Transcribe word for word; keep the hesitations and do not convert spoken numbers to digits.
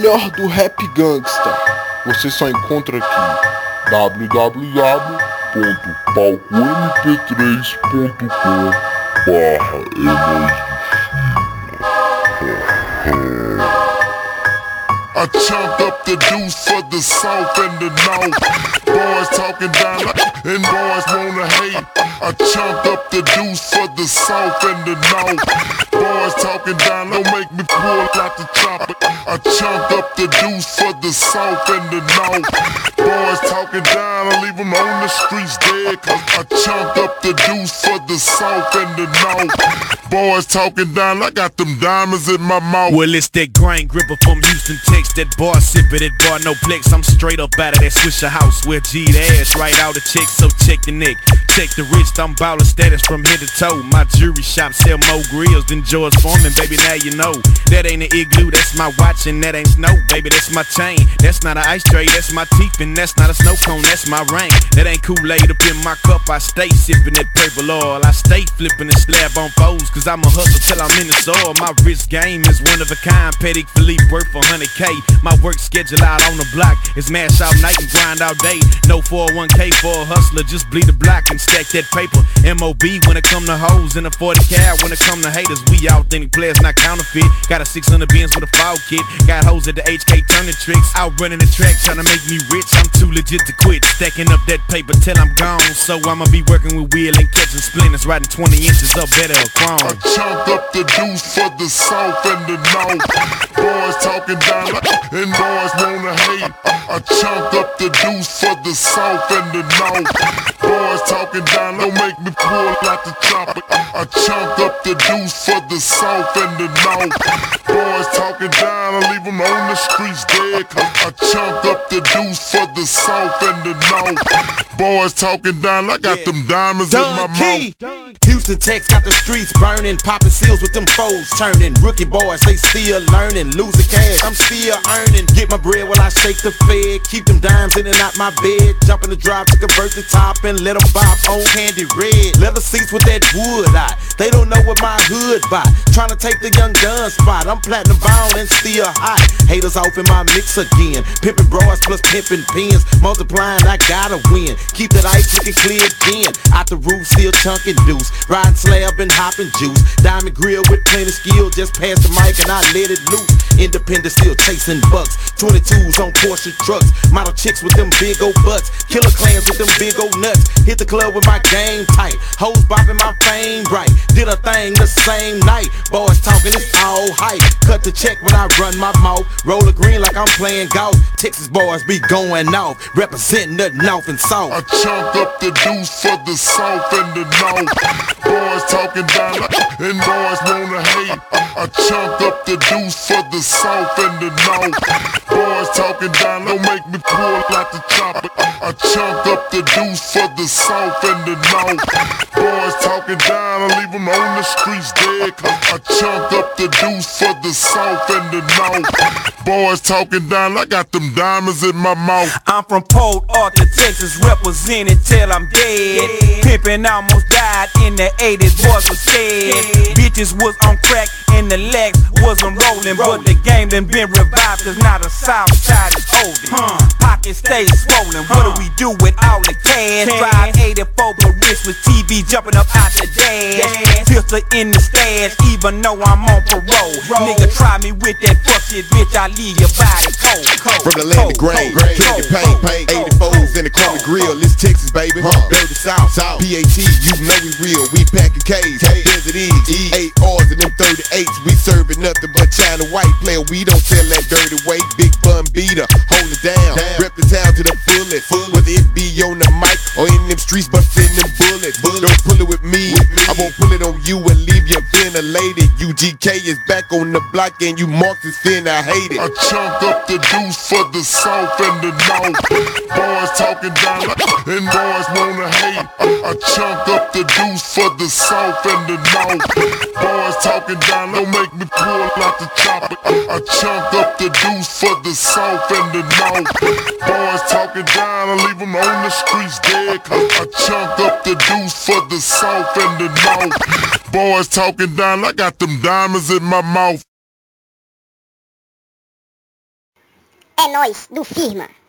melhor do rap gangsta você só encontra aqui. w w w ponto palco m p três ponto com barra I chunk up the deuce for the south and the north. Boys talking down and boys wanna hate. I chunk up the deuce for the south and the north. Boys talking down, don't make me pull out the chopper. I chunk up the deuce for the south and the north. Boys talking down, I leave them on the streets dead. Cause I chunk up the deuce for the south and the north. Boys talking down, I got them diamonds in my mouth. Well, it's that grain gripper from Houston, Texas. That bar sippin', that bar no flex. I'm straight up out of that Swisher house where G the ass right out the check. So check the neck, check the wrist. I'm baller status from head to toe. My jewelry shop sell more grills than George Foreman. Baby, now you know that ain't an igloo. That's my watch and that ain't snow. Baby, that's my chain. That's not an ice tray. That's my teeth and that's not a snow cone. That's my rain. That ain't Kool-Aid up in my cup. I stay sippin' that purple oil. I stay flippin' the slab on foes. Cause I'm a hustle till I'm in the soil. My wrist game is one of a kind. Petty Philippe worth one hundred K. My work schedule out on the block is mash all night and grind all day. No four oh one K for a hustler, just bleed the block and stack that paper. M O B when it come to hoes and a forty cal when it come to haters. We authentic players, not counterfeit. Got a six hundred Benz with a fog kit. Got hoes at the H K turning tricks. Out running the track trying to make me rich. I'm too legit to quit. Stacking up that paper till I'm gone. So I'ma be working with wheel and catching splinters. Riding twenty inches up better or chrome. I chunk up the deuce for the south and the north. Boys talking down and boys wanna hate. I chunk up the deuce for the south and the north. Boys talking down, don't make me pull out the chopper. I chunk up the deuce for the south and the north. Boys talking down, I leave them on the streets dead. Cause I chunk up the deuce for the south and the north. Boys talking down, I got yeah. them diamonds Dun in my Key. mouth. Houston Tex got the streets burning, popping seals with them foes turning. Rookie boys, they still learning, losing cash, I'm still earning. Get my bread while I shake the fed, keep them dimes in and out my bed. Jump in the drive to convert the top and let them bop on candy red. Leather seats with that wood out, they don't know what my hood buy. Trying to take the young gun spot, I'm platinum bound and still hot. Haters off in my mix again, pimpin' bras plus pimpin' pins. Multiplying, I gotta win, keep that ice looking clear again. Out the roof, still chunkin' deuce, riding slab and hopping juice. Diamond grill with plenty skill, just pass the mic and I let it loose. Independent still chasing bucks, twenty-twos on Porsche trucks. Model chicks with them big old butts, killer clans with them big old nuts. Hit the club with my game tight, hoes bopping my fame bright. Did a thing the same night, boys talking it's all hype. Cut the check when I run my mouth, roll a green like I'm playing golf. Texas boys be going off, representing the north and south. I chunk up the deuce for the south and the north. Boys talking down and boys wanna hate. I chunk up the deuce for the south and the north. Boys talking down, don't make me pull out the chopper. I chunk up the deuce for the south and the north. Boys talking down, I leave them on the streets dead. Cause I chunk up the deuce for the south and the north. Boys talking down, I got them diamonds in my mouth. I'm from Port Arthur, Texas, representing till I'm dead. Pimpin' almost died in the eighties, boys was scared. Bitches was on crack and the legs wasn't rolling. But the game done been revived, cause now the south side is holding. Pockets stay swollen, what do we do with all the cash? Drive eighty-four but rich with T V jumping up out the dash. Filter in the stash, even though I'm on parole. Nigga try me with that fuck shit, bitch, I leave your body cold. From the land of grain, candy paint, paint, eighty-fours in the corner grill. It's Texas, baby, dirty south, P A T, you know we real. We packin' K's, Desert E's, eight R's and them thirty-eights. We serving nothing but China white player. We don't tell that dirty weight. Big bun beater, hold it down. Rep the town to the fullest. Whether it be on the mic or in them streets, bustin' them bullets. Don't pull it with me. I won't pull it on you and leave you ventilated. U G K is back on the block and you marked as fin. I hate it. I chunk up the deuce for the south and the north. Boys talking down and boys wanna hate. I chunk up the deuce for the south and the north. Boys talking down, don't make me pull out the chopper. I chunk up the deuce for the south and the north. Boys talking down, I leave them on the streets dead. Cause I chunk up the deuce for the south and the north. Boys talking down, I got them diamonds in my mouth. É nóis, do Firma.